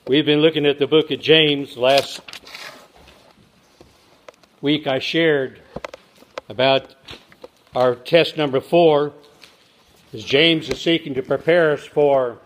We've been looking at the book of James. Last week I shared about our test number 4, as James is seeking to prepare us for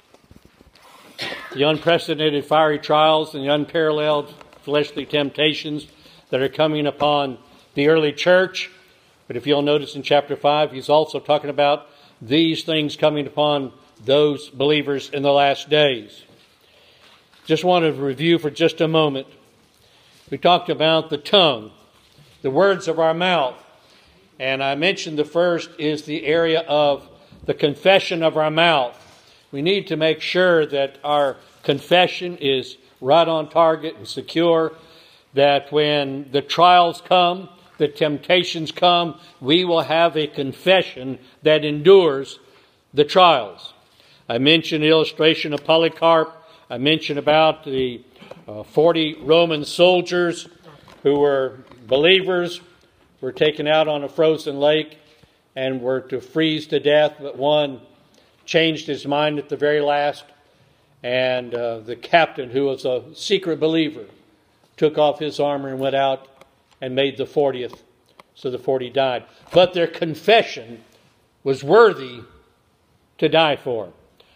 the unprecedented fiery trials and the unparalleled fleshly temptations that are coming upon the early church. But if you'll notice in chapter 5, he's also talking about these things coming upon those believers in the last days. Just want to review for just a moment. We talked about the tongue, the words of our mouth. And I mentioned the first is the area of the confession of our mouth. We need to make sure that our confession is right on target and secure, that when the trials come, the temptations come, we will have a confession that endures the trials. I mentioned the illustration of Polycarp. I mentioned about the 40 Roman soldiers who were believers, were taken out on a frozen lake and were to freeze to death, but one changed his mind at the very last, and the captain, who was a secret believer, took off his armor and went out and made the 40th, so the 40 died. But their confession was worthy to die for.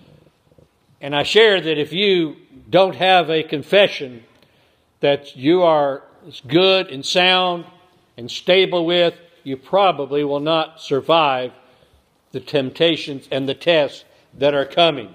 And I share that if you don't have a confession that you are good and sound and stable with, you probably will not survive the temptations and the tests that are coming.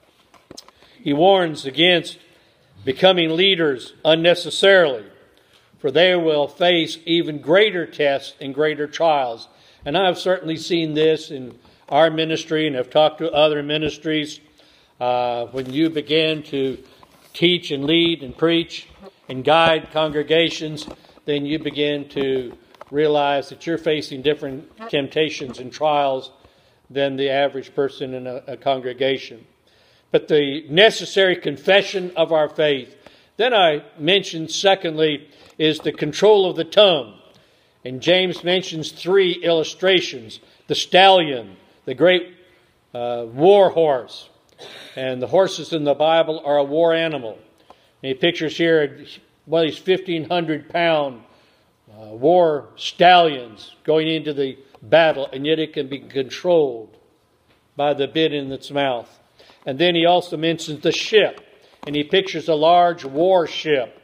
He warns against becoming leaders unnecessarily, for they will face even greater tests and greater trials. And I've certainly seen this in our ministry, and I've talked to other ministries. When you begin to teach and lead and preach and guide congregations, then you begin to realize that you're facing different temptations and trials than the average person in a congregation. But the necessary confession of our faith. Then I mentioned, secondly, is the control of the tongue. And James mentions 3 illustrations. The stallion, the great war horse. And the horses in the Bible are a war animal. And he pictures here one of these 1,500-pound war stallions going into the battle, and yet it can be controlled by the bit in its mouth. And then he also mentions the ship, and he pictures a large war ship,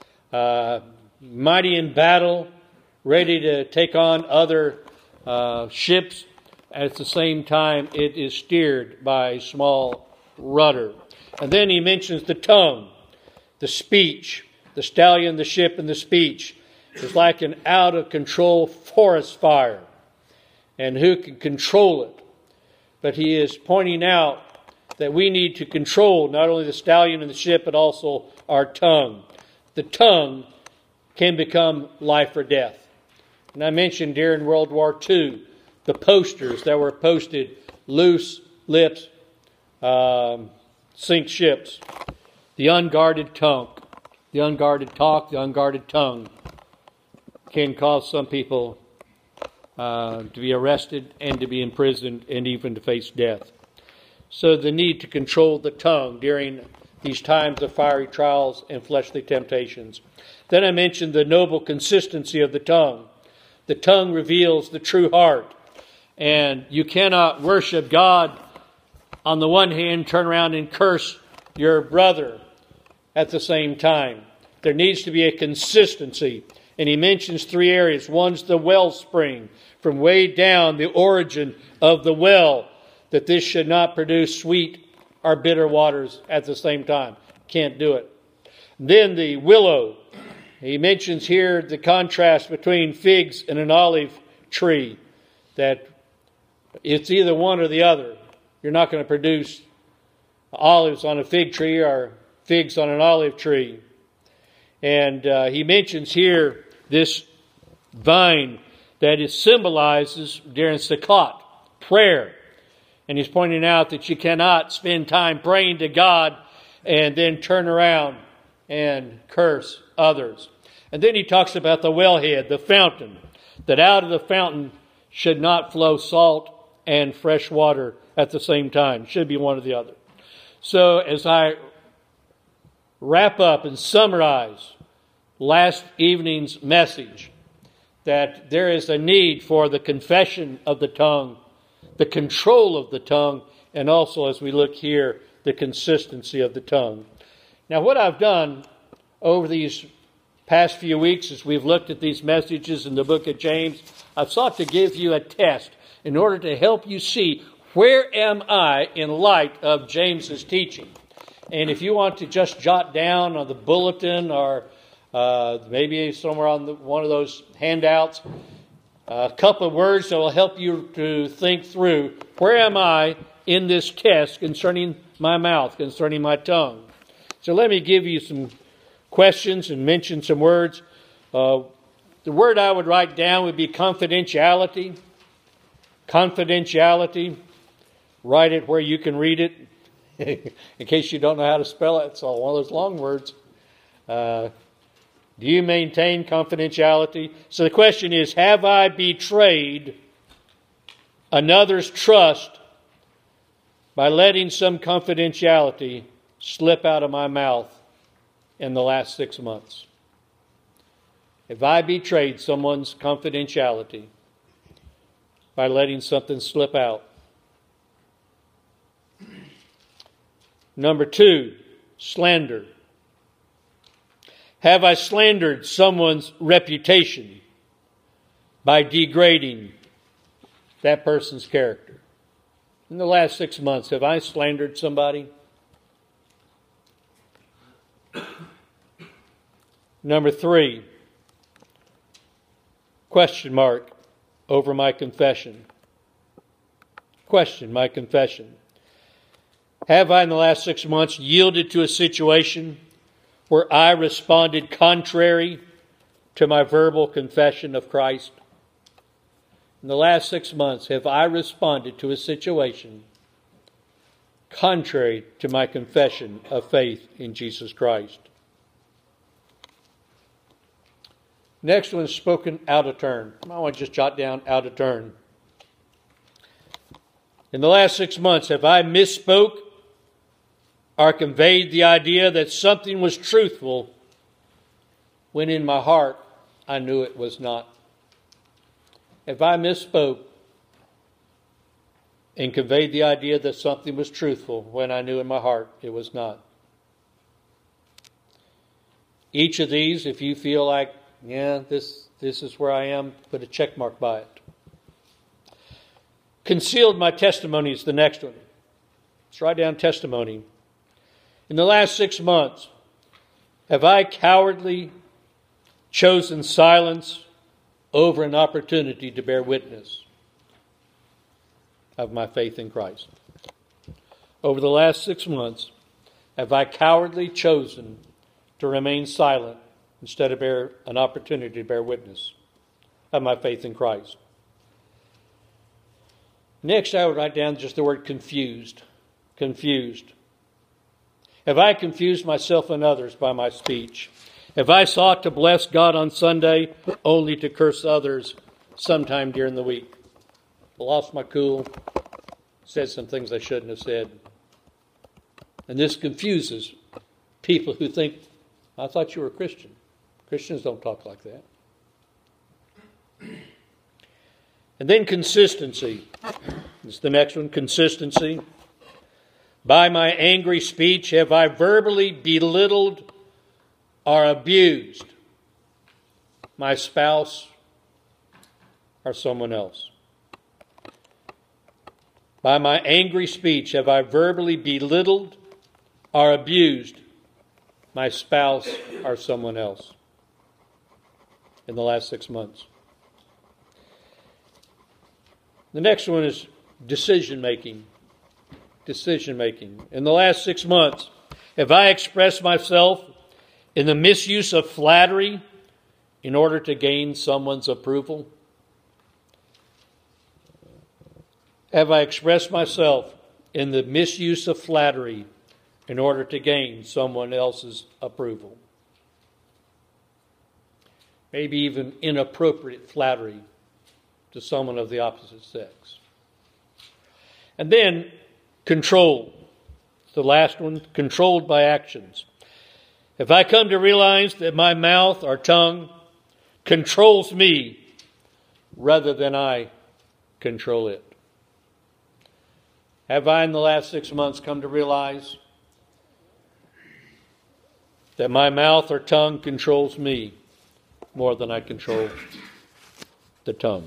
mighty in battle, ready to take on other ships. At the same time, it is steered by a small rudder. And then he mentions the tongue, the speech, the stallion, the ship, and the speech. It's like an out-of-control forest fire. And who can control it? But he is pointing out that we need to control not only the stallion and the ship, but also our tongue. The tongue can become life or death. And I mentioned during World War II, the posters that were posted, loose lips, sink ships. The unguarded tongue, the unguarded talk, the unguarded tongue can cause some people to be arrested and to be imprisoned and even to face death. So the need to control the tongue during these times of fiery trials and fleshly temptations. Then I mentioned the noble consistency of the tongue. The tongue reveals the true heart. And you cannot worship God on the one hand, turn around and curse your brother at the same time. There needs to be a consistency. And he mentions 3 areas. One's the wellspring, from way down, the origin of the well, that this should not produce sweet or bitter waters at the same time. Can't do it. Then the willow. He mentions here the contrast between figs and an olive tree, that it's either one or the other. You're not going to produce olives on a fig tree or figs on an olive tree. And he mentions here this vine that it symbolizes during Sukkot, prayer. And he's pointing out that you cannot spend time praying to God and then turn around and curse others. And then he talks about the wellhead, the fountain, that out of the fountain should not flow salt and fresh water at the same time. It should be one or the other. So as I wrap up and summarize last evening's message, that there is a need for the confession of the tongue, the control of the tongue, and also, as we look here, the consistency of the tongue. Now, what I've done over these past few weeks as we've looked at these messages in the book of James, I've sought to give you a test in order to help you see where am I in light of James's teaching. And if you want to just jot down on the bulletin or maybe somewhere on one of those handouts, a couple of words that will help you to think through where am I in this test concerning my mouth, concerning my tongue. So let me give you some questions and mention some words. The word I would write down would be confidentiality. Confidentiality. Write it where you can read it. In case you don't know how to spell it, it's one of those long words. Do you maintain confidentiality? So the question is, have I betrayed another's trust by letting some confidentiality slip out of my mouth in the last 6 months? Have I betrayed someone's confidentiality by letting something slip out? Number 2, slander. Have I slandered someone's reputation by degrading that person's character? In the last 6 months, have I slandered somebody? Number 3, question mark over my confession. Question my confession. Have I in the last 6 months yielded to a situation where I responded contrary to my verbal confession of Christ? In the last 6 months, have I responded to a situation contrary to my confession of faith in Jesus Christ? Next one is spoken out of turn. I want to just jot down out of turn. In the last 6 months, have I misspoke or conveyed the idea that something was truthful when in my heart I knew it was not? Have I misspoke and conveyed the idea that something was truthful when I knew in my heart it was not? Each of these, if you feel like, this is where I am, put a check mark by it. Concealed my testimony is the next one. Let's write down testimony. In the last 6 months, have I cowardly chosen silence over an opportunity to bear witness of my faith in Christ? Over the last 6 months, have I cowardly chosen to remain silent instead of bear an opportunity to bear witness of my faith in Christ? Next, I would write down just the word confused. Confused. Have I confused myself and others by my speech? Have I sought to bless God on Sunday only to curse others sometime during the week? Lost my cool, said some things I shouldn't have said. And this confuses people who think, I thought you were a Christian. Christians don't talk like that. And then consistency. This is the next one, consistency. By my angry speech, have I verbally belittled or abused my spouse or someone else? By my angry speech, have I verbally belittled or abused my spouse or someone else in the last 6 months? The next one is decision making. Decision making. In the last 6 months, have I expressed myself in the misuse of flattery in order to gain someone's approval? Have I expressed myself in the misuse of flattery in order to gain someone else's approval? Maybe even inappropriate flattery to someone of the opposite sex. And then control. The last one, controlled by actions. if I come to realize that my mouth or tongue controls me rather than I control it. Have I in the last 6 months come to realize that my mouth or tongue controls me more than I control the tongue?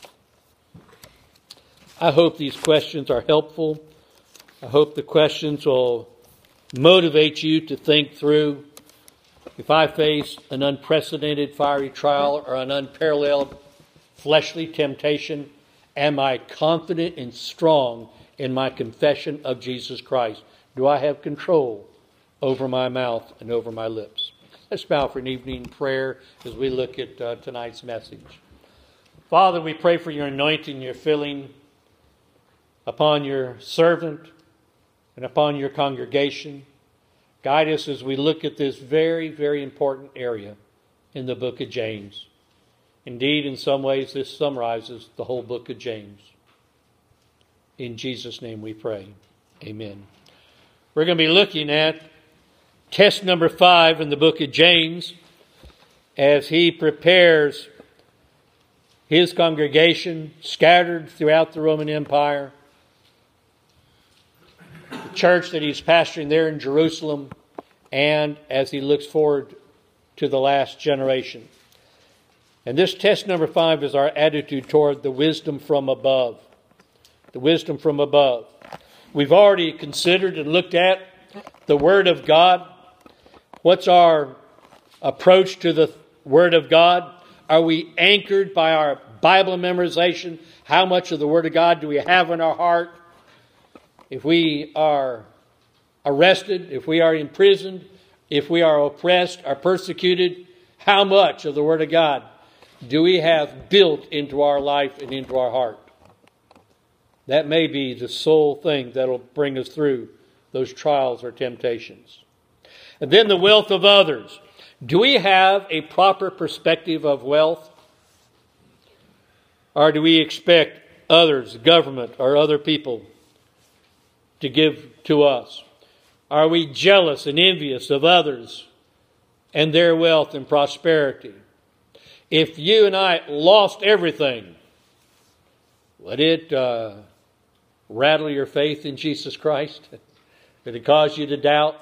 I hope these questions are helpful. I hope the questions will motivate you to think through, if I face an unprecedented fiery trial or an unparalleled fleshly temptation, am I confident and strong in my confession of Jesus Christ? Do I have control over my mouth and over my lips? Let's bow for an evening prayer as we look at tonight's message. Father, we pray for your anointing, your filling upon your servant and upon your congregation. Guide us as we look at this very, very important area in the book of James. Indeed, in some ways, this summarizes the whole book of James. In Jesus' name we pray. Amen. We're going to be looking at test number 5 in the book of James as he prepares his congregation scattered throughout the Roman Empire, the church that he's pastoring there in Jerusalem, and as he looks forward to the last generation. And this test number 5 is our attitude toward the wisdom from above. The wisdom from above. We've already considered and looked at the Word of God. What's our approach to the Word of God? Are we anchored by our Bible memorization? How much of the Word of God do we have in our heart? If we are arrested, if we are imprisoned, if we are oppressed or persecuted, how much of the Word of God do we have built into our life and into our heart? That may be the sole thing that will bring us through those trials or temptations. And then the wealth of others. Do we have a proper perspective of wealth? Or do we expect others, government, or other people to give to us? Are we jealous and envious of others and their wealth and prosperity? If you and I lost everything, would it rattle your faith in Jesus Christ? Would it cause you to doubt?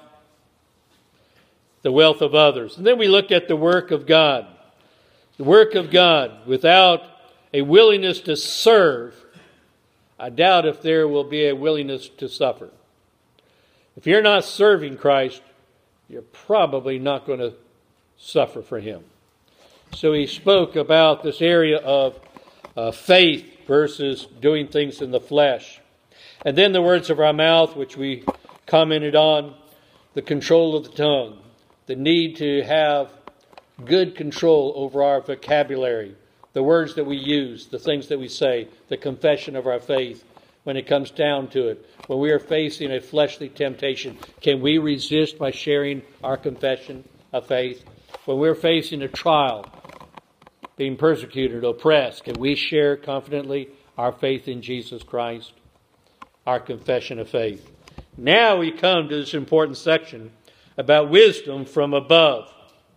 The wealth of others. And then we looked at the work of God. The work of God. Without a willingness to serve, I doubt if there will be a willingness to suffer. If you're not serving Christ, you're probably not going to suffer for Him. So he spoke about this area of faith versus doing things in the flesh. And then the words of our mouth, which we commented on, the control of the tongue, the need to have good control over our vocabulary, the words that we use, the things that we say, the confession of our faith. When it comes down to it, when we are facing a fleshly temptation, can we resist by sharing our confession of faith? When we're facing a trial, being persecuted, oppressed, can we share confidently our faith in Jesus Christ? Our confession of faith. Now we come to this important section about wisdom from above.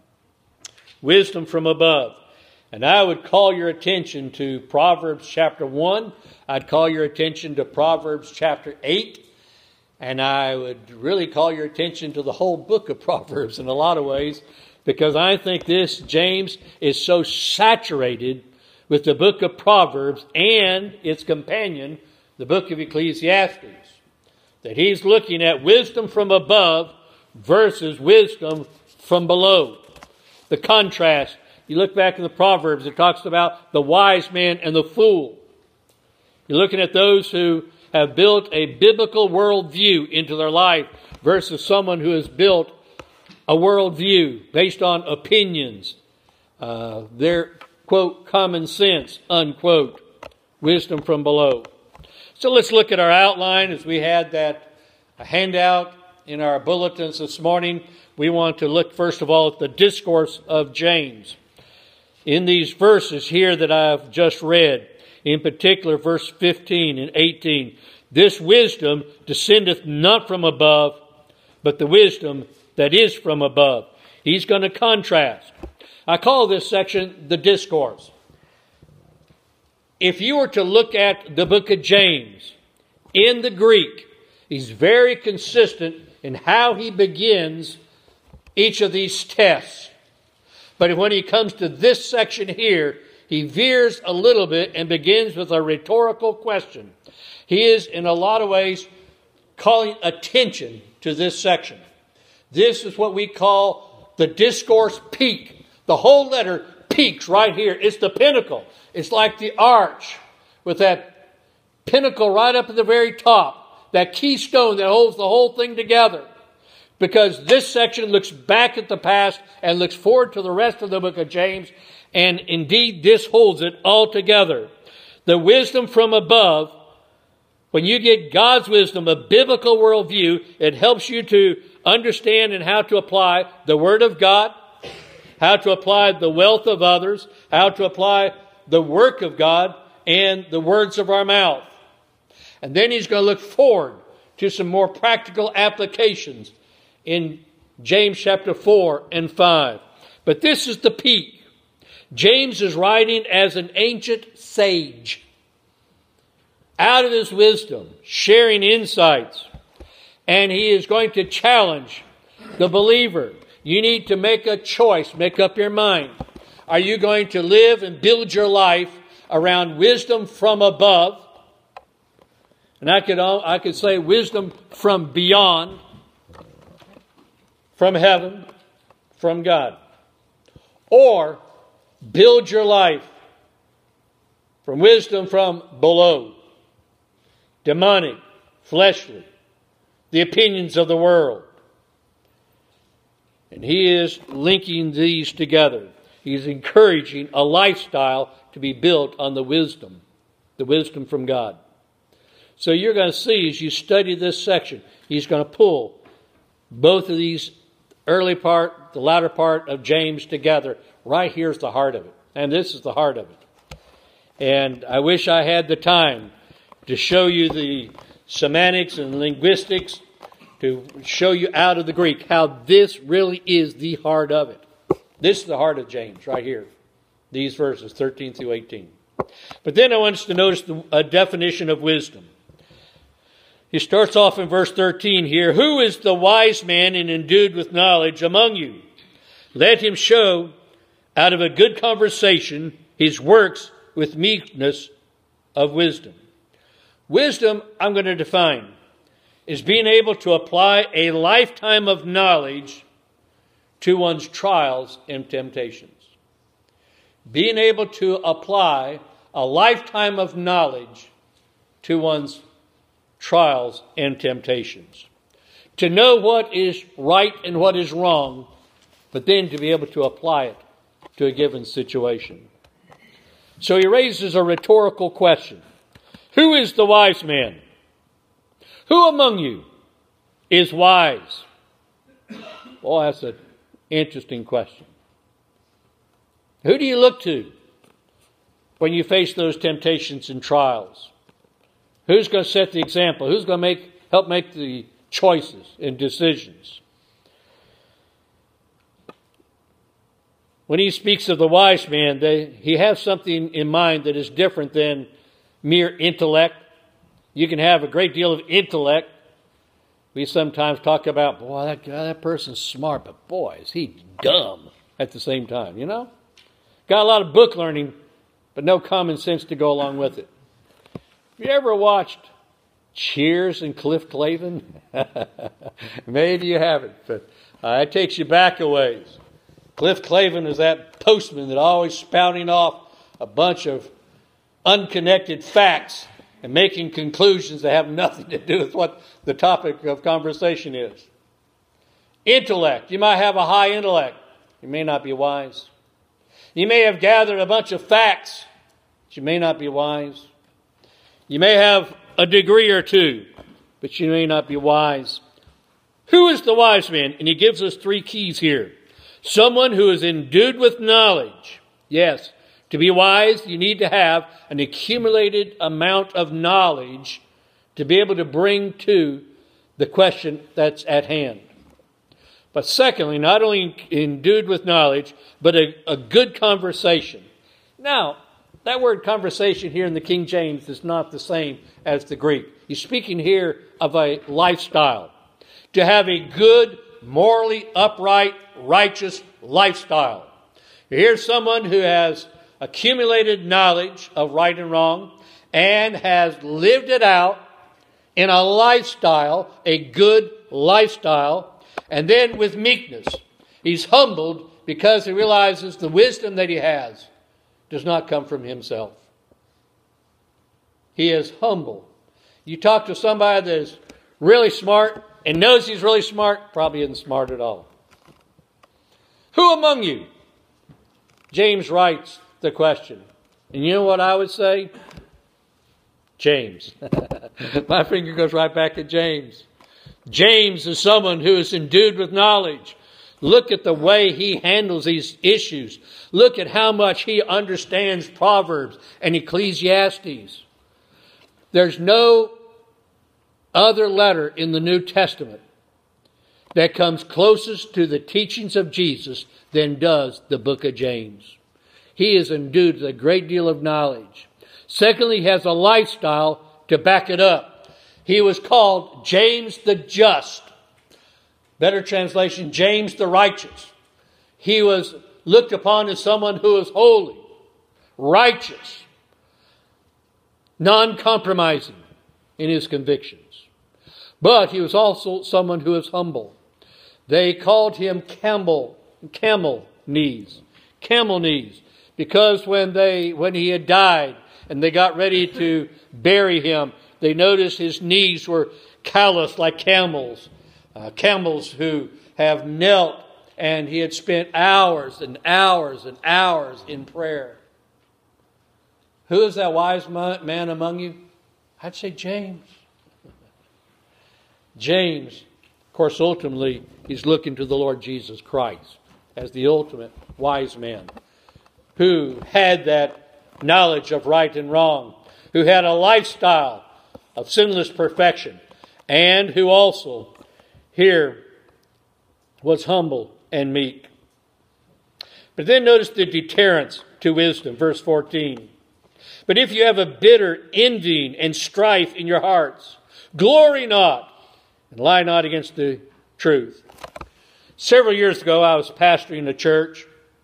Wisdom from above. And I would call your attention to Proverbs chapter 1. I'd call your attention to Proverbs chapter 8. And I would really call your attention to the whole book of Proverbs in a lot of ways, because I think this, James, is so saturated with the book of Proverbs and its companion, the book of Ecclesiastes, that he's looking at wisdom from above versus wisdom from below. The contrast. You look back in the Proverbs, it talks about the wise man and the fool. You're looking at those who have built a biblical worldview into their life versus someone who has built a worldview based on opinions, their, quote, common sense, unquote, wisdom from below. So let's look at our outline as we had that handout in our bulletins this morning. We want to look first of all at the discourse of James. In these verses here that I've just read, in particular verse 15 and 18, this wisdom descendeth not from above, but the wisdom that is from above. he's going to contrast. I call this section the discourse. If you were to look at the book of James in the Greek, he's very consistent in how he begins each of these tests. But when he comes to this section here, he veers a little bit and begins with a rhetorical question. He is, in a lot of ways, calling attention to this section. This is what we call the discourse peak. The whole letter peaks right here. It's the pinnacle. It's like the arch with that pinnacle right up at the very top. That keystone that holds the whole thing together. Because this section looks back at the past and looks forward to the rest of the book of James. And indeed, this holds it all together. The wisdom from above, when you get God's wisdom, a biblical worldview, it helps you to understand and how to apply the Word of God, how to apply the wealth of others, how to apply the work of God and the words of our mouth. And then he's going to look forward to some more practical applications in James chapter 4 and 5. But this is the peak. James is writing as an ancient sage, out of his wisdom, sharing insights. And he is going to challenge the believer. You need to make a choice, make up your mind. Are you going to live and build your life around wisdom from above? And I could say wisdom from beyond, from heaven, from God. Or build your life from wisdom from below, demonic, fleshly, the opinions of the world. And he is linking these together. He's encouraging a lifestyle to be built on the wisdom from God. So you're going to see as you study this section, he's going to pull both of these early part, the latter part of James together. Right here's the heart of it. And this is the heart of it. And I wish I had the time to show you the semantics and linguistics, to show you out of the Greek how this really is the heart of it. This is the heart of James right here. These verses 13 through 18. But then I want us to notice a definition of wisdom. He starts off in verse 13 here. Who is the wise man and endued with knowledge among you? Let him show out of a good conversation his works with meekness of wisdom. Wisdom, I'm going to define, is being able to apply a lifetime of knowledge to one's trials and temptations. Being able to apply a lifetime of knowledge to one's trials and temptations. To know what is right and what is wrong, but then to be able to apply it to a given situation. So he raises a rhetorical question. Who is the wise man? Who among you is wise? Well, that's an interesting question. Who do you look to when you face those temptations and trials? Who's going to set the example? Who's going to help make the choices and decisions? When he speaks of the wise man, he has something in mind that is different than mere intellect. You can have a great deal of intellect. We sometimes talk about, boy, that person's smart, but boy, is he dumb at the same time, you know? Got a lot of book learning, but no common sense to go along with it. Have you ever watched Cheers and Cliff Clavin? Maybe you haven't, but it takes you back a ways. Cliff Clavin is that postman that always spouting off a bunch of unconnected facts and making conclusions that have nothing to do with what the topic of conversation is. Intellect. You might have a high intellect. You may not be wise. You may have gathered a bunch of facts, but you may not be wise. You may have a degree or two, but you may not be wise. Who is the wise man? And he gives us three keys here. Someone who is endued with knowledge. Yes, to be wise, you need to have an accumulated amount of knowledge to be able to bring to the question that's at hand. But secondly, not only endued with knowledge, but a good conversation. Now, that word conversation here in the King James is not the same as the Greek. He's speaking here of a lifestyle. To have a good, morally upright, righteous lifestyle. Here's someone who has accumulated knowledge of right and wrong and has lived it out in a lifestyle, a good lifestyle, and then with meekness. He's humbled because he realizes the wisdom that he has does not come from himself. He is humble. You talk to somebody that is really smart and knows he's really smart, probably isn't smart at all. Who among you? James writes the question. And you know what I would say? James. My finger goes right back at James. James is someone who is endued with knowledge. Look at the way he handles these issues. Look at how much he understands Proverbs and Ecclesiastes. There's no other letter in the New Testament that comes closest to the teachings of Jesus than does the book of James. He is endued with a great deal of knowledge. Secondly, he has a lifestyle to back it up. He was called James the Just. Better translation, James the Righteous. He was looked upon as someone who was holy, righteous, non-compromising in his convictions. But he was also someone who was humble. They called him camel knees, because when he had died and they got ready to bury him, they noticed his knees were calloused like camels. Camels who have knelt, and he had spent hours and hours and hours in prayer. Who is that wise man among you? I'd say James. James, of course, ultimately, he's looking to the Lord Jesus Christ as the ultimate wise man who had that knowledge of right and wrong, who had a lifestyle of sinless perfection, and who also here was humble and meek. But then notice the deterrence to wisdom, verse 14. But if you have a bitter envying and strife in your hearts, glory not and lie not against the truth. Several years ago, I was pastoring a church.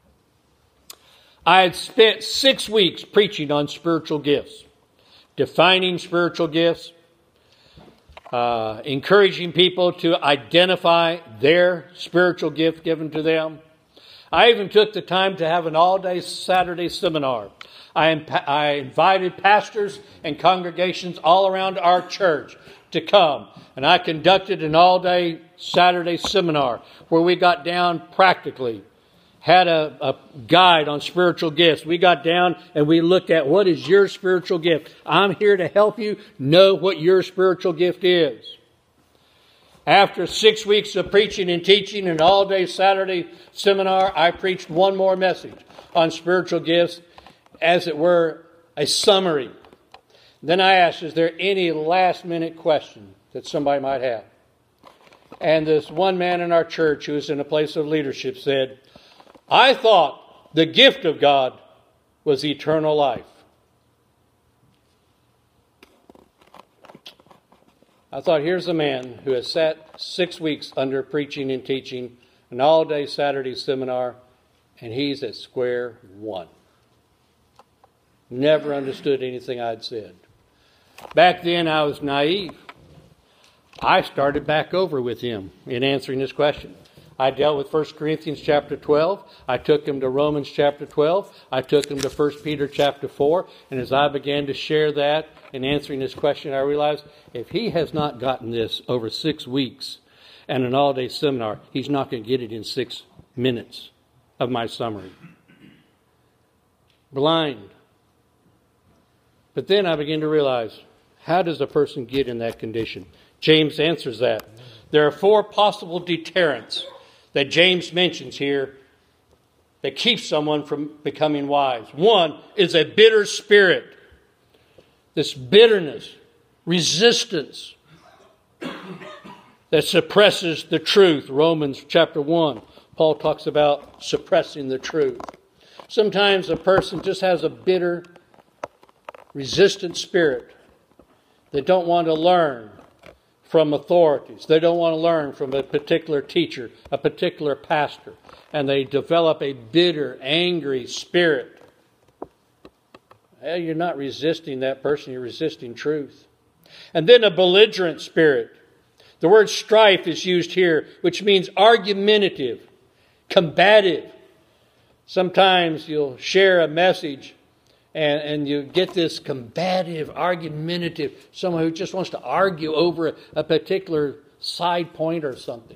I had spent 6 weeks preaching on spiritual gifts, defining spiritual gifts, encouraging people to identify their spiritual gift given to them. I even took the time to have an all-day Saturday seminar. I invited pastors and congregations all around our church to come. And I conducted an all-day Saturday seminar where we got down practically, had a guide on spiritual gifts. We got down and we looked at what is your spiritual gift. I'm here to help you know what your spiritual gift is. After 6 weeks of preaching and teaching an all-day Saturday seminar, I preached one more message on spiritual gifts, as it were, a summary. Then I asked, is there any last-minute question that somebody might have? And this one man in our church who was in a place of leadership said, I thought the gift of God was eternal life. I thought, here's a man who has sat 6 weeks under preaching and teaching an all-day Saturday seminar, and he's at square one. Never understood anything I'd said. Back then, I was naive. I started back over with him in answering this question. I dealt with 1 Corinthians chapter 12. I took him to Romans chapter 12. I took him to 1 Peter chapter 4. And as I began to share that in answering this question, I realized if he has not gotten this over 6 weeks and an all-day seminar, he's not going to get it in 6 minutes of my summary. Blind. But then I began to realize, how does a person get in that condition? James answers that. There are 4 possible deterrents that James mentions here that keep someone from becoming wise. One is a bitter spirit. This bitterness, resistance. that suppresses the truth. Romans chapter 1, Paul talks about suppressing the truth. Sometimes a person just has a bitter, resistant spirit. They don't want to learn from authorities. They don't want to learn from a particular teacher, a particular pastor. And they develop a bitter, angry spirit. Well, you're not resisting that person, you're resisting truth. And then a belligerent spirit. The word strife is used here, which means argumentative, combative. Sometimes you'll share a message and you get this combative, argumentative, someone who just wants to argue over a particular side point or something.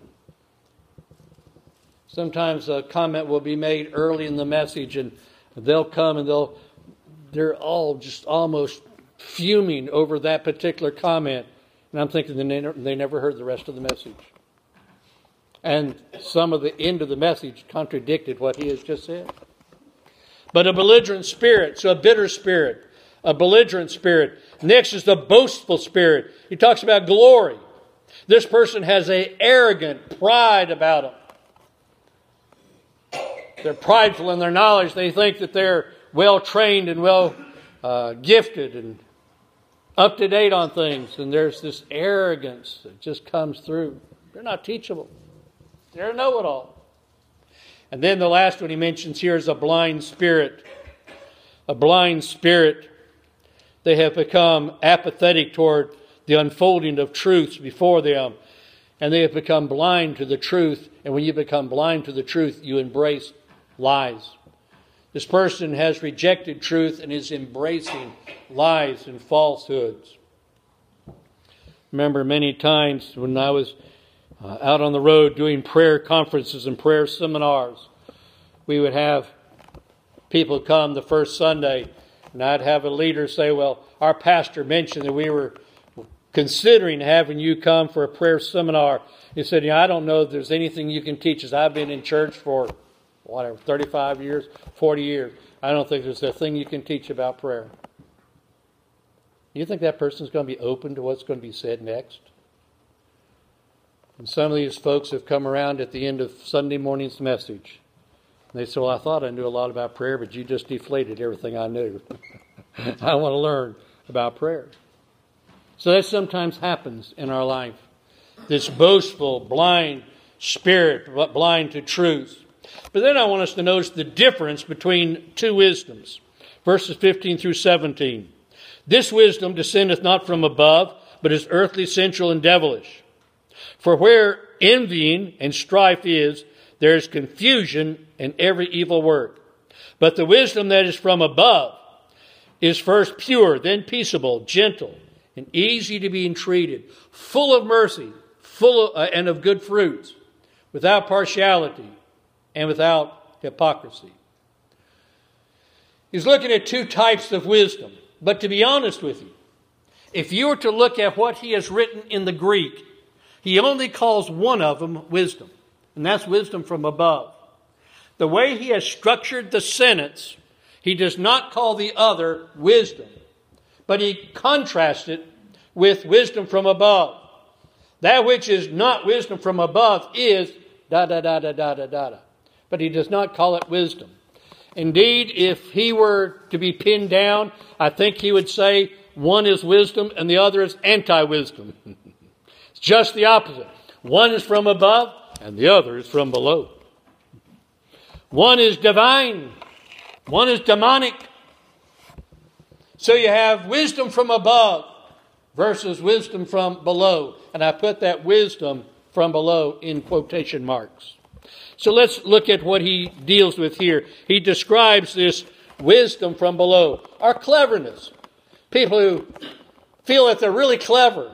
Sometimes a comment will be made early in the message and they'll come and they're all just almost fuming over that particular comment. And I'm thinking they never heard the rest of the message. And some of the end of the message contradicted what he has just said. But a belligerent spirit, so a bitter spirit, a belligerent spirit. Next is the boastful spirit. He talks about glory. This person has an arrogant pride about them. They're prideful in their knowledge. They think that they're well trained and well gifted and up to date on things. And there's this arrogance that just comes through. They're not teachable. They're a know-it-all. And then the last one he mentions here is a blind spirit. A blind spirit. They have become apathetic toward the unfolding of truths before them. And they have become blind to the truth. And when you become blind to the truth, you embrace lies. This person has rejected truth and is embracing lies and falsehoods. Remember many times when I was out on the road doing prayer conferences and prayer seminars, we would have people come the first Sunday and I'd have a leader say, well, our pastor mentioned that we were considering having you come for a prayer seminar. He said, I don't know if there's anything you can teach us. I've been in church for 35 years, 40 years. I don't think there's a thing you can teach about prayer. You think that person's going to be open to what's going to be said next? And some of these folks have come around at the end of Sunday morning's message. And they say, well, I thought I knew a lot about prayer, but you just deflated everything I knew. I want to learn about prayer. So that sometimes happens in our life. This boastful, blind spirit, blind to truth. But then I want us to notice the difference between two wisdoms. Verses 15 through 17. This wisdom descendeth not from above, but is earthly, sensual, and devilish. For where envying and strife is, there is confusion and every evil work. But the wisdom that is from above is first pure, then peaceable, gentle, and easy to be entreated, full of mercy, and of good fruits, without partiality and without hypocrisy. He's looking at two types of wisdom. But to be honest with you, if you were to look at what he has written in the Greek, he only calls one of them wisdom, and that's wisdom from above. The way he has structured the sentence, he does not call the other wisdom, but he contrasts it with wisdom from above. That which is not wisdom from above is da-da-da-da-da-da-da. But he does not call it wisdom. Indeed, if he were to be pinned down, I think he would say one is wisdom and the other is anti-wisdom. It's just the opposite. One is from above and the other is from below. One is divine. One is demonic. So you have wisdom from above versus wisdom from below. And I put that wisdom from below in quotation marks. So let's look at what he deals with here. He describes this wisdom from below. Our cleverness. People who feel that they're really clever,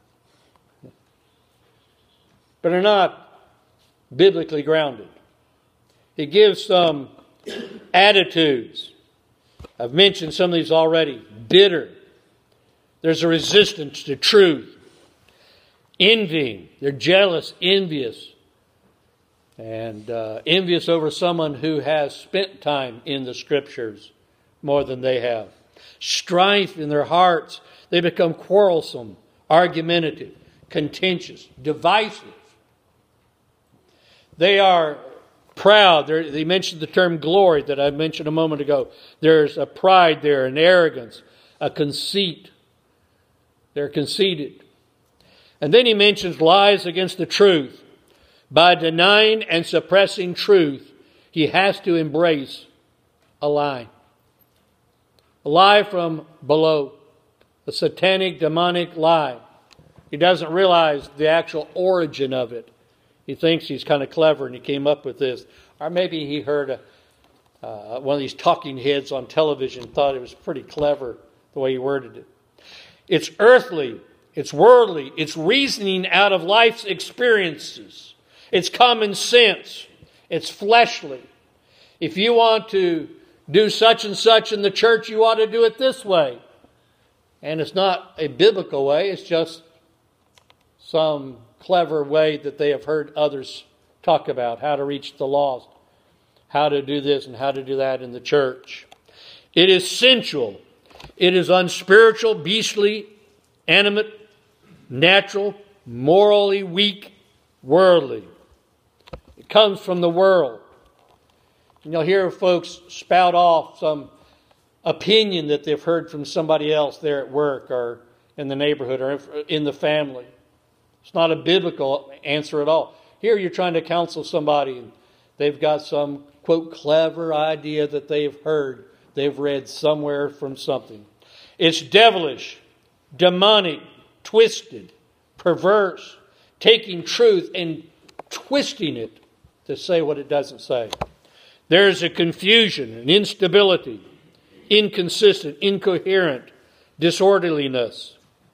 but are not biblically grounded. He gives some attitudes. I've mentioned some of these already. Bitter. There's a resistance to truth. Envying. They're jealous, envious. And envious over someone who has spent time in the Scriptures more than they have. Strife in their hearts. They become quarrelsome, argumentative, contentious, divisive. They are proud. They mentioned the term glory that I mentioned a moment ago. There's a pride there, an arrogance, a conceit. They're conceited. And then he mentions lies against the truth. By denying and suppressing truth, he has to embrace a lie. A lie from below. A satanic, demonic lie. He doesn't realize the actual origin of it. He thinks he's kind of clever and he came up with this. Or maybe he heard one of these talking heads on television and thought it was pretty clever the way he worded it. It's earthly. It's worldly. It's reasoning out of life's experiences. It's common sense. It's fleshly. If you want to do such and such in the church, you ought to do it this way. And it's not a biblical way. It's just some clever way that they have heard others talk about. How to reach the lost. How to do this and how to do that in the church. It is sensual. It is unspiritual, beastly, animate, natural, morally weak, worldly. It comes from the world. And you'll hear folks spout off some opinion that they've heard from somebody else there at work or in the neighborhood or in the family. It's not a biblical answer at all. Here you're trying to counsel somebody and they've got some, quote, clever idea that they've heard, they've read somewhere from something. It's devilish, demonic, twisted, perverse, taking truth and twisting it to say what it doesn't say. There's a confusion, an instability, inconsistent, incoherent, disorderliness.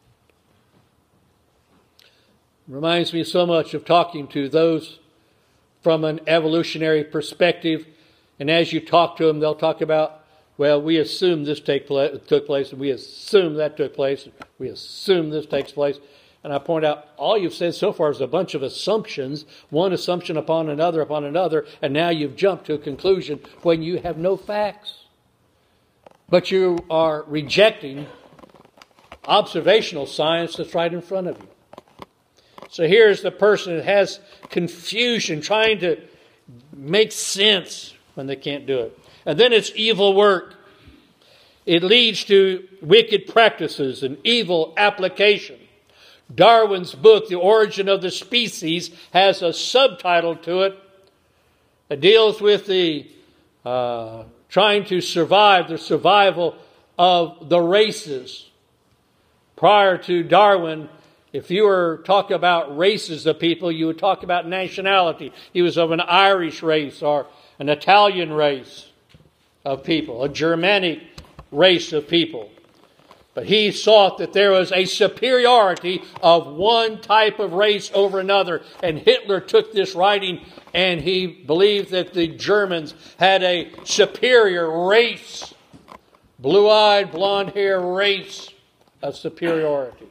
Reminds me so much of talking to those from an evolutionary perspective. And as you talk to them, they'll talk about, well, we assume this took place, and we assume that took place, and we assume this takes place. And I point out, all you've said so far is a bunch of assumptions, one assumption upon another, and now you've jumped to a conclusion when you have no facts. But you are rejecting observational science that's right in front of you. So here's the person that has confusion, trying to make sense when they can't do it. And then it's evil work. It leads to wicked practices and evil application. Darwin's book, The Origin of the Species, has a subtitle to it that deals with the trying to survive, the survival of the races. Prior to Darwin, if you were talking about races of people, you would talk about nationality. He was of an Irish race or an Italian race of people, a Germanic race of people. But he thought that there was a superiority of one type of race over another. And Hitler took this writing and he believed that the Germans had a superior race. Blue-eyed, blonde-haired race of superiority.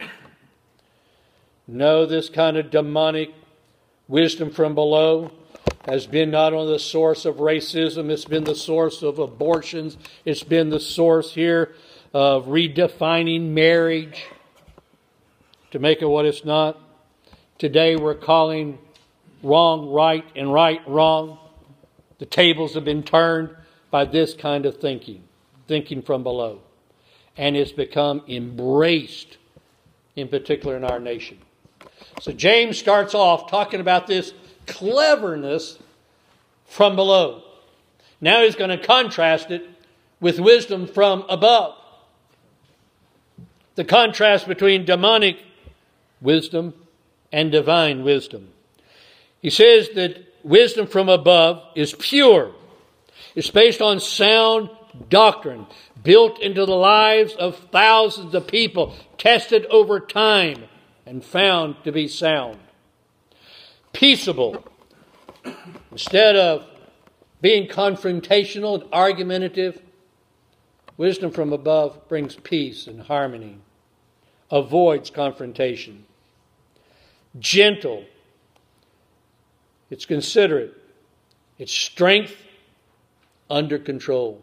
No, this kind of demonic wisdom from below has been not only the source of racism, it's been the source of abortions, it's been the source here of redefining marriage to make it what it's not. Today we're calling wrong right and right wrong. The tables have been turned by this kind of thinking from below. And it's become embraced, in particular in our nation. So James starts off talking about this cleverness from below. Now he's going to contrast it with wisdom from above. The contrast between demonic wisdom and divine wisdom. He says that wisdom from above is pure. It's based on sound doctrine, built into the lives of thousands of people, tested over time, and found to be sound. Peaceable. Instead of being confrontational and argumentative, wisdom from above brings peace and harmony, avoids confrontation. Gentle. It's considerate. It's strength under control.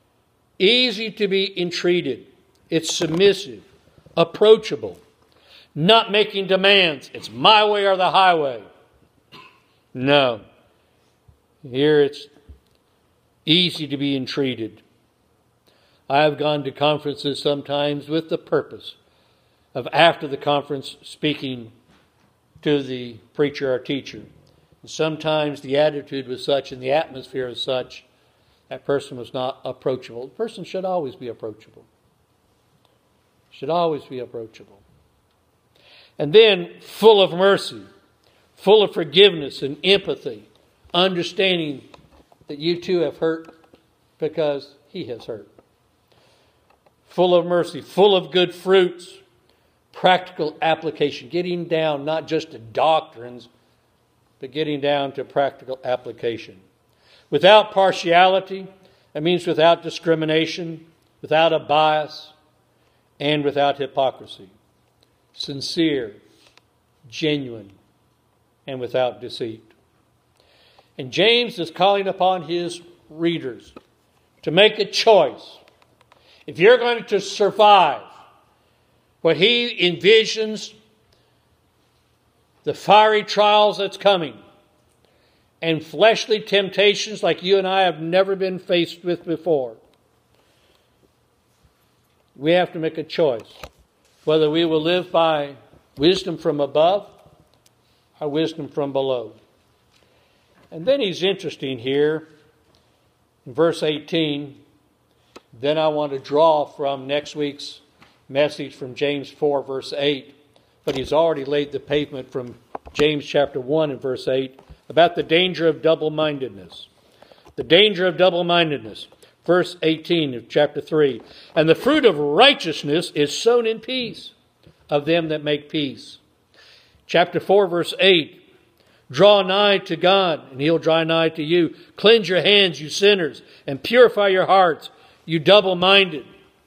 Easy to be entreated. It's submissive, approachable, not making demands. It's my way or the highway. No. Here it's easy to be entreated. I have gone to conferences sometimes with the purpose of, after the conference, speaking to the preacher or teacher. And sometimes the attitude was such and the atmosphere was such, that person was not approachable. The person should always be approachable. Should always be approachable. And then full of mercy, full of forgiveness and empathy, understanding that you too have hurt because he has hurt. Full of mercy, full of good fruits, practical application, getting down not just to doctrines, but getting down to practical application. Without partiality, that means without discrimination, without a bias, and without hypocrisy. Sincere, genuine, and without deceit. And James is calling upon his readers to make a choice. If you're going to survive what he envisions, the fiery trials that's coming, and fleshly temptations like you and I have never been faced with before, we have to make a choice whether we will live by wisdom from above or wisdom from below. And then he's interesting here in verse 18. Then I want to draw from next week's message from James 4, verse 8. But he's already laid the pavement from James chapter 1 and verse 8 about the danger of double-mindedness. The danger of double-mindedness. Verse 18 of chapter 3. And the fruit of righteousness is sown in peace of them that make peace. Chapter 4, verse 8. Draw nigh to God, and he'll draw nigh to you. Cleanse your hands, you sinners, and purify your hearts, you double-minded.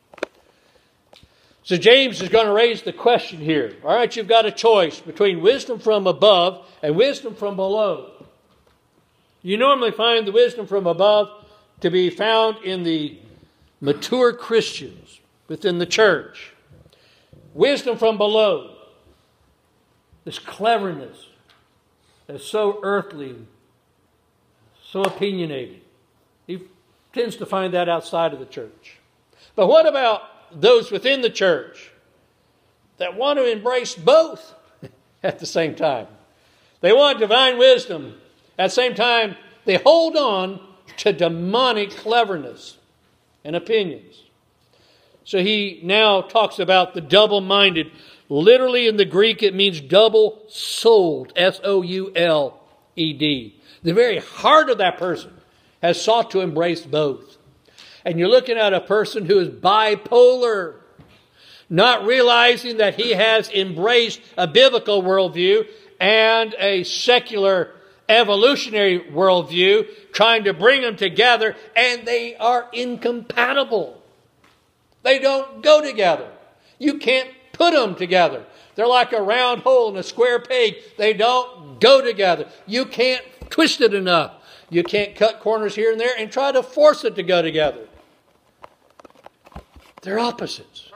So James is going to raise the question here. All right, you've got a choice between wisdom from above and wisdom from below. You normally find the wisdom from above to be found in the mature Christians within the church. Wisdom from below, this cleverness that's so earthly, so opinionated. He tends to find that outside of the church. But what about those within the church that want to embrace both at the same time? They want divine wisdom. At the same time, they hold on to demonic cleverness and opinions. So he now talks about the double-minded. Literally in the Greek, it means double-souled, S-O-U-L-E-D. The very heart of that person has sought to embrace both. And you're looking at a person who is bipolar, not realizing that he has embraced a biblical worldview and a secular evolutionary worldview, trying to bring them together, and they are incompatible. They don't go together. You can't put them together. They're like a round hole in a square peg. They don't go together. You can't twist it enough. You can't cut corners here and there and try to force it to go together. They're opposites.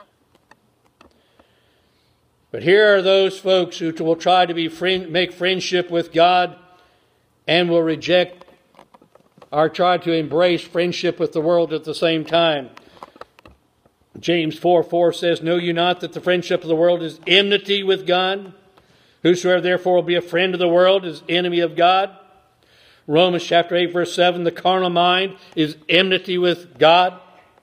But here are those folks who will try to make friendship with God and will reject or try to embrace friendship with the world at the same time. James 4:4 says, Know you not that the friendship of the world is enmity with God? Whosoever therefore will be a friend of the world is enemy of God. Romans chapter 8, verse 7, the carnal mind is enmity with God.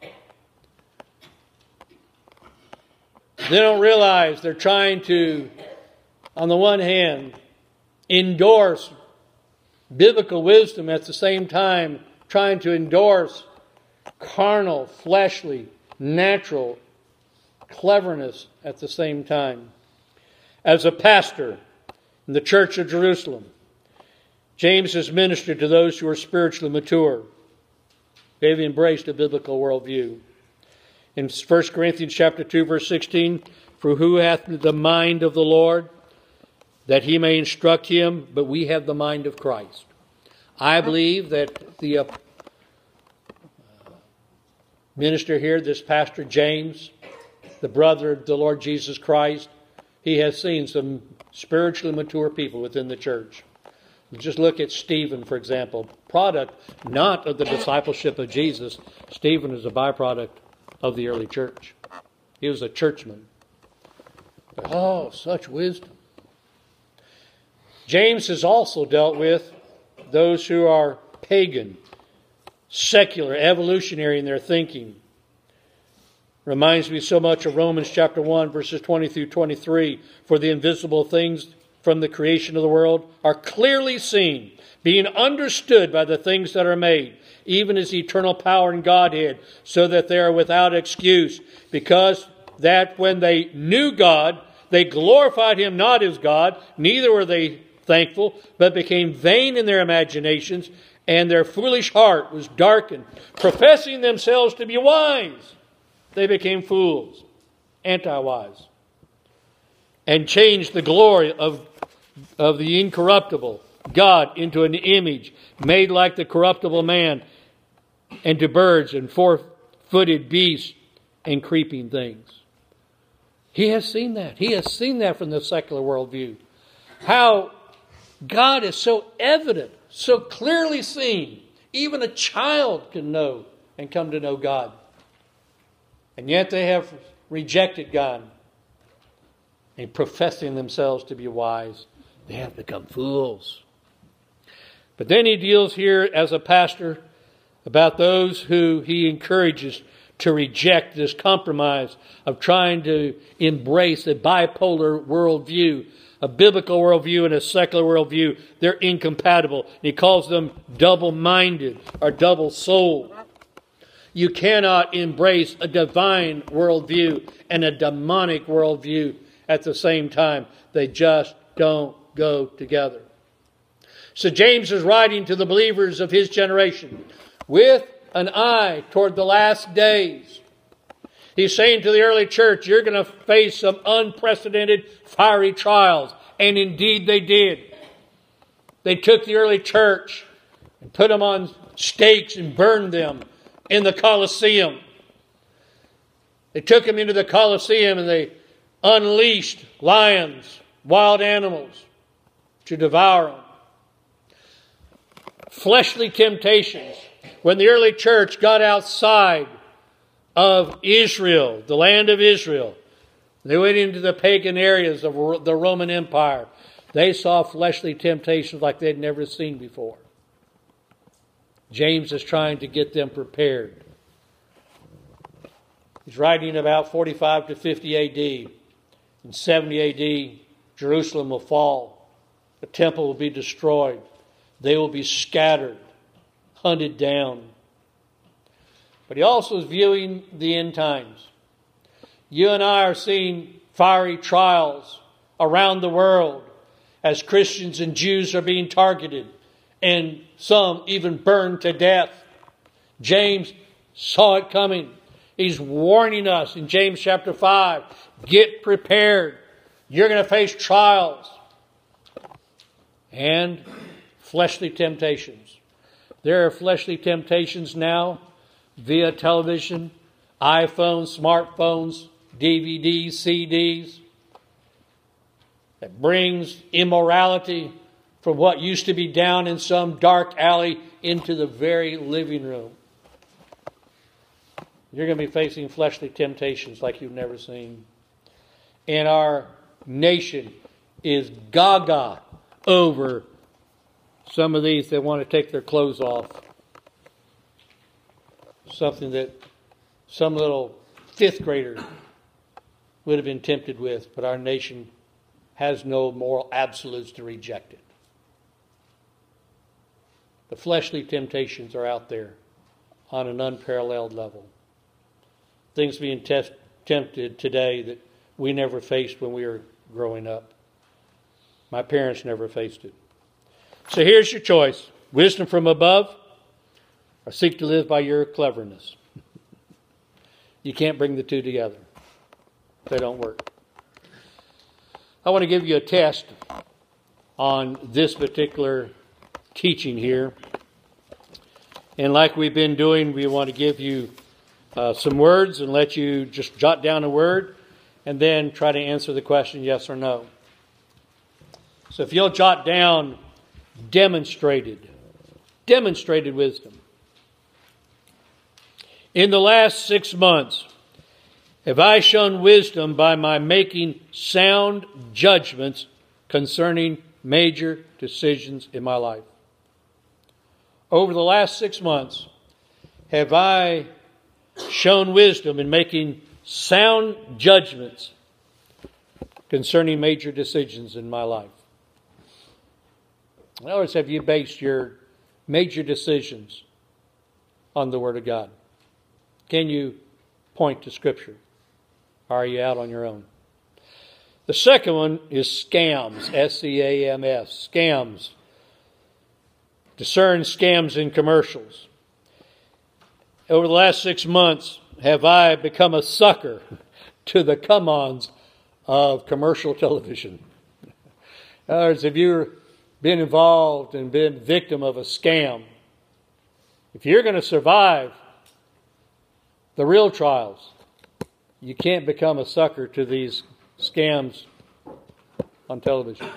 They don't realize they're trying to, on the one hand, endorse biblical wisdom, at the same time trying to endorse carnal, fleshly, natural cleverness at the same time. As a pastor in the Church of Jerusalem, James has ministered to those who are spiritually mature. They've embraced a biblical worldview. In 1 Corinthians chapter 2, verse 16, For who hath the mind of the Lord, that he may instruct him? But we have the mind of Christ. I believe that the minister here, this Pastor James, the brother of the Lord Jesus Christ, he has seen some spiritually mature people within the church. Just look at Stephen, for example. Product not of the discipleship of Jesus. Stephen is a byproduct of the early church. He was a churchman. But, oh, such wisdom. James has also dealt with those who are pagan, secular, evolutionary in their thinking. Reminds me so much of Romans chapter 1, verses 20 through 23. For the invisible things from the creation of the world are clearly seen, being understood by the things that are made, even as eternal power and Godhead, so that they are without excuse. Because that when they knew God, they glorified him not as God, neither were they thankful, but became vain in their imaginations, and their foolish heart was darkened. Professing themselves to be wise, they became fools, anti-wise, and changed the glory of the incorruptible God into an image made like the corruptible man, and to birds and four-footed beasts and creeping things. He has seen that. He has seen that from the secular worldview. How God is so evident, so clearly seen. Even a child can know and come to know God. And yet they have rejected God. And professing themselves to be wise, they have become fools. But then he deals here as a pastor about those who he encourages to reject this compromise of trying to embrace a bipolar worldview, a biblical worldview and a secular worldview. They're incompatible. He calls them double-minded or double-souled. You cannot embrace a divine worldview and a demonic worldview at the same time. They just don't go together. So James is writing to the believers of his generation with an eye toward the last days. He's saying to the early church, you're going to face some unprecedented fiery trials. And indeed they did. They took the early church and put them on stakes and burned them in the Colosseum. They took them into the Colosseum and they unleashed lions, wild animals to devour them. Fleshly temptations. When the early church got outside of Israel, the land of Israel, they went into the pagan areas of the Roman Empire. They saw fleshly temptations like they'd never seen before. James is trying to get them prepared. He's writing about 45 to 50 A.D. In 70 A.D., Jerusalem will fall. The temple will be destroyed. They will be scattered, hunted down. But he also is viewing the end times. You and I are seeing fiery trials around the world as Christians and Jews are being targeted and some even burned to death. James saw it coming. He's warning us in James chapter 5, get prepared. You're going to face trials and fleshly temptations. There are fleshly temptations now via television, iPhones, smartphones, DVDs, CDs, that brings immorality from what used to be down in some dark alley into the very living room. You're going to be facing fleshly temptations like you've never seen. And our nation is gaga over some of these that want to take their clothes off. Something that some little fifth grader would have been tempted with, but our nation has no moral absolutes to reject it. The fleshly temptations are out there on an unparalleled level. Things being tempted today that we never faced when we were growing up. My parents never faced it. So here's your choice. Wisdom from above, or seek to live by your cleverness. You can't bring the two together. They don't work. I want to give you a test on this particular teaching here. And like we've been doing, we want to give you some words and let you just jot down a word. and then try to answer the question yes or no. So if you'll jot down demonstrated wisdom. In the last 6 months, have I shown wisdom by my making sound judgments concerning major decisions in my life? Over the last 6 months, have I shown wisdom in making sound judgments concerning major decisions in my life? In other words, have you based your major decisions on the Word of God? Can you point to Scripture? Or are you out on your own? The second one is scams, S-C-A-M-S, scams. Discern scams in commercials. Over the last 6 months, have I become a sucker to the come-ons of commercial television? In other words, have you been involved and been victim of a scam? If you're going to survive the real trials, you can't become a sucker to these scams on television.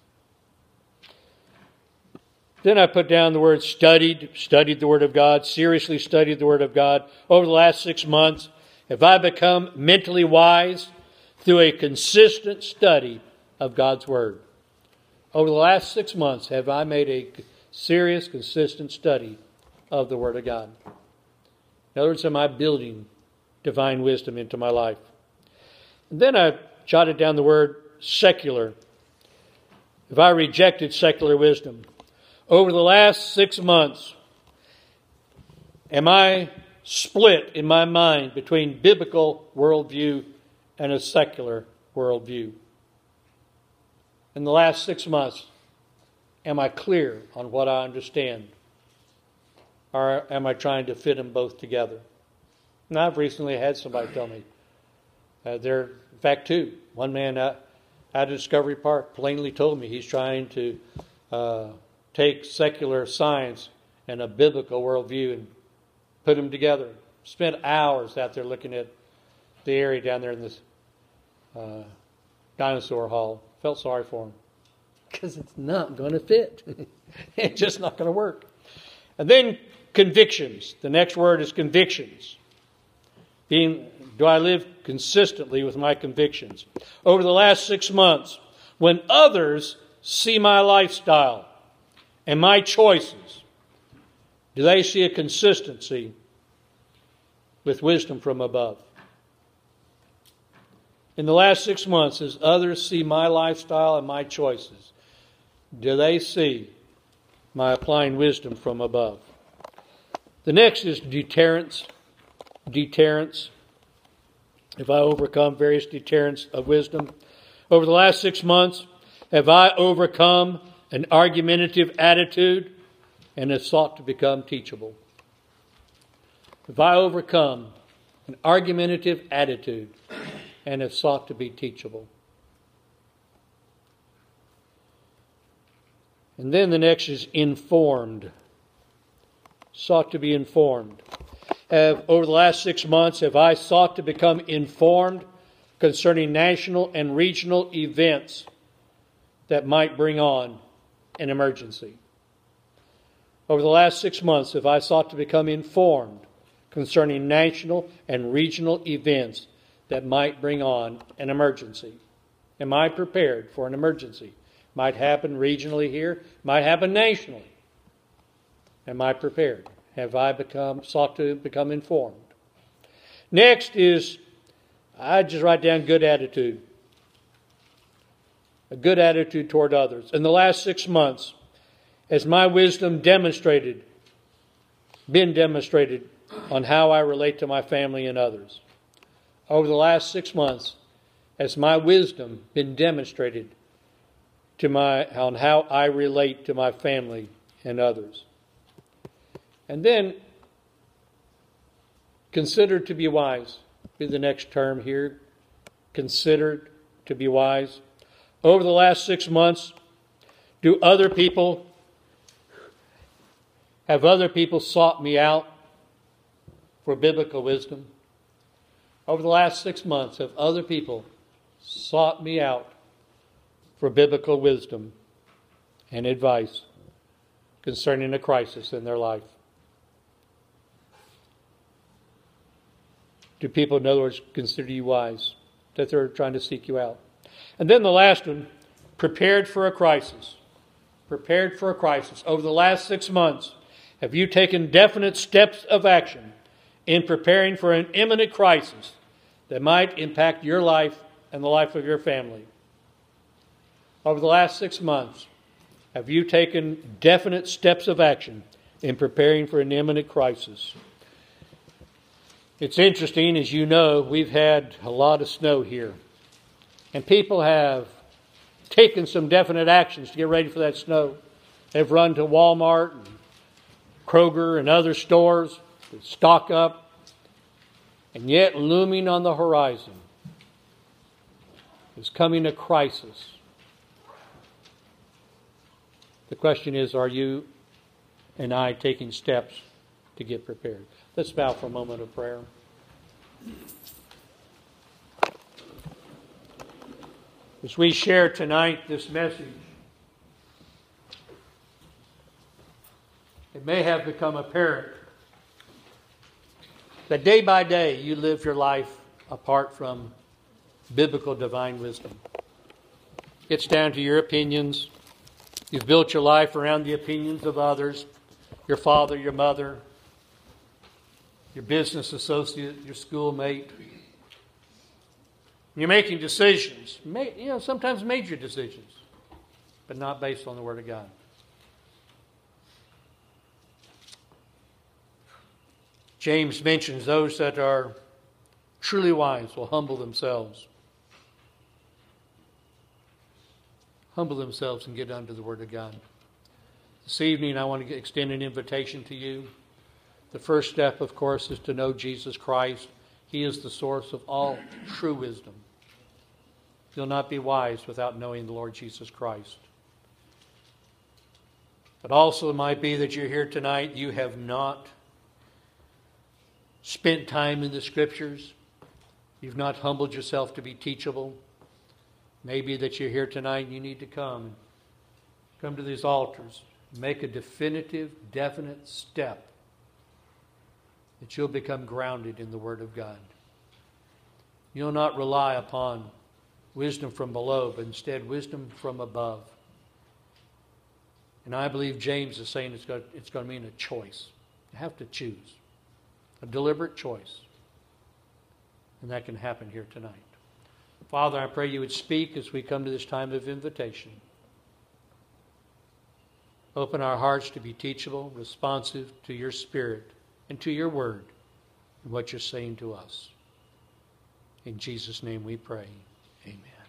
Then I put down the word studied the Word of God, seriously studied the Word of God. Over the last 6 months, have I become mentally wise through a consistent study of God's Word? Over the last 6 months, have I made a serious, consistent study of the Word of God? In other words, am I building divine wisdom into my life? And then I jotted down the word secular. Have I rejected secular wisdom? Over the last 6 months, am I split in my mind between biblical worldview and a secular worldview? In the last 6 months, am I clear on what I understand? Or am I trying to fit them both together? And I've recently had somebody tell me, in fact, two. One man out at Discovery Park plainly told me he's trying to take secular science and a biblical worldview and put them together. Spent hours out there looking at the area down there in this dinosaur hall. Felt sorry for him because it's not going to fit. It's just not going to work. And then convictions. The next word is convictions. Do I live consistently with my convictions? Over the last 6 months, when others see my lifestyle and my choices, do they see a consistency with wisdom from above? In the last 6 months, as others see my lifestyle and my choices, do they see my applying wisdom from above? The next is deterrence. Deterrence. Have I overcome various deterrents of wisdom? Over the last 6 months, have I overcome an argumentative attitude and have sought to become teachable? Have I overcome an argumentative attitude and have sought to be teachable? And then the next is informed. Sought to be informed. Over the last 6 months, have I sought to become informed concerning national and regional events that might bring on an emergency? Over the last 6 months, have I sought to become informed concerning national and regional events that might bring on an emergency? Am I prepared for an emergency? Might happen regionally here, might happen nationally. Am I prepared? Have I sought to become informed? Next is, I just write down good attitude. A good attitude toward others. In the last 6 months, has my wisdom been demonstrated on how I relate to my family and others? Over the last 6 months, has my wisdom been demonstrated on how I relate to my family and others? And then, considered to be wise. Be the next term here. Considered to be wise. Over the last 6 months, have other people sought me out for biblical wisdom? Over the last 6 months, have other people sought me out for biblical wisdom and advice concerning a crisis in their life. Do people, in other words, consider you wise? That they're trying to seek you out. And then the last one, prepared for a crisis. Prepared for a crisis. Over the last 6 months, have you taken definite steps of action in preparing for an imminent crisis that might impact your life and the life of your family? Over the last 6 months, have you taken definite steps of action in preparing for an imminent crisis? It's interesting, as you know, we've had a lot of snow here. And people have taken some definite actions to get ready for that snow. They've run to Walmart and Kroger and other stores to stock up. And yet, looming on the horizon is coming a crisis. The question is, are you and I taking steps to get prepared? Let's bow for a moment of prayer. As we share tonight this message, it may have become apparent that day by day you live your life apart from biblical divine wisdom. It's down to your opinions. You've built your life around the opinions of others, your father, your mother, your business associate, your schoolmate. You're making decisions, sometimes major decisions, but not based on the Word of God. James mentions those that are truly wise will humble themselves. Humble themselves and get under the Word of God. This evening I want to extend an invitation to you. The first step, of course, is to know Jesus Christ. He is the source of all true wisdom. You'll not be wise without knowing the Lord Jesus Christ. But also it might be that you're here tonight, you have not spent time in the Scriptures. You've not humbled yourself to be teachable. Maybe that you're here tonight and you need to come to these altars. Make a definitive, definite step that you'll become grounded in the Word of God. You'll not rely upon wisdom from below, but instead wisdom from above. And I believe James is saying it's going to mean a choice. You have to choose. A deliberate choice. And that can happen here tonight. Father, I pray you would speak as we come to this time of invitation. Open our hearts to be teachable, responsive to your Spirit and to your Word and what you're saying to us. In Jesus' name we pray. Amen.